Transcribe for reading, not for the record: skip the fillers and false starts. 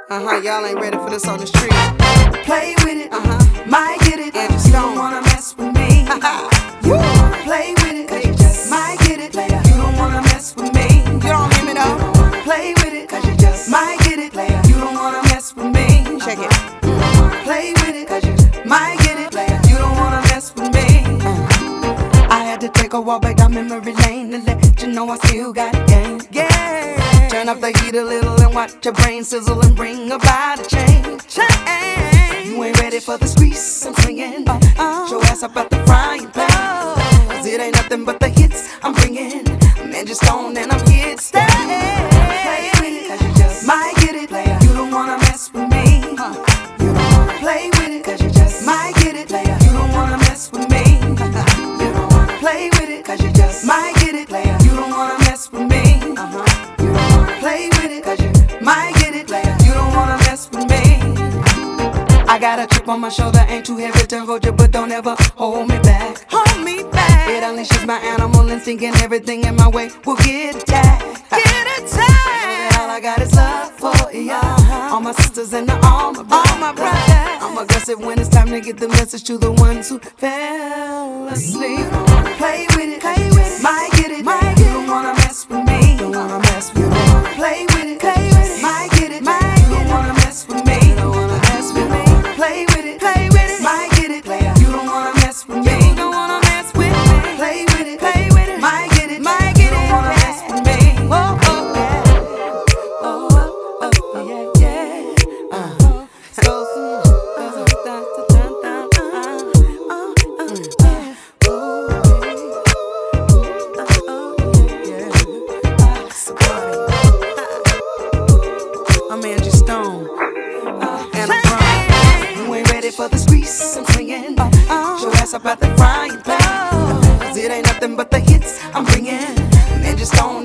Y'all ain't ready for this on the street. Play with it, might get it. Angie You Stone. don't wanna mess with me. You play with it, 'cause you just might get it. You don't wanna mess with me. You don't hear me though? Play with it, 'cause you just might get it. You don't wanna mess with me. Check it. Play with it, 'cause you might get it. You don't wanna mess with me. I had to take a walk back down memory lane to let you know I still got game. Yeah. Turn up the heat a little and watch your brain sizzle and bring about a change. You ain't ready for the streets I'm swinging. Show ass up at the frying pan. 'Cause it ain't nothing but the hits I'm bringing. I'm Angie Stone and I'm here to stay. Play with it, 'cause you just might get it. You don't wanna mess with me. You don't wanna play with it, 'cause you just might get it. You don't wanna mess with me. You don't wanna play with it, 'cause you just might get it. You don't wanna mess with me. You don't wanna play with it, 'cause you might get it. You don't wanna mess with me. I got a chip on my shoulder, ain't too heavy to hold you, but don't ever hold me back. Hold me back. It unleashes my animal instinct and everything in my way will get attacked. Get attacked. All I got is love for y'all. All my sisters and all my brothers. I'm aggressive when it's time to get the message to the ones who fell asleep. Play with it, might get it. You don't wanna mess with me. Don't wanna mess with me. Play with it, might get it. You don't wanna mess with me. You don't wanna mess with me. Play with it, might get it. You don't wanna mess with me. You don't wanna mess with me. Play with it, might get it. You don't wanna mess with me. Oh, oh, yeah. Oh, oh, oh, yeah, yeah. I'm Angie Stone, and I'm wrong. You ain't ready for the streets I'm swinging. Show ass up at the frying pan. 'Cause it ain't nothing but the hits I'm bringing. I'm Angie Stone.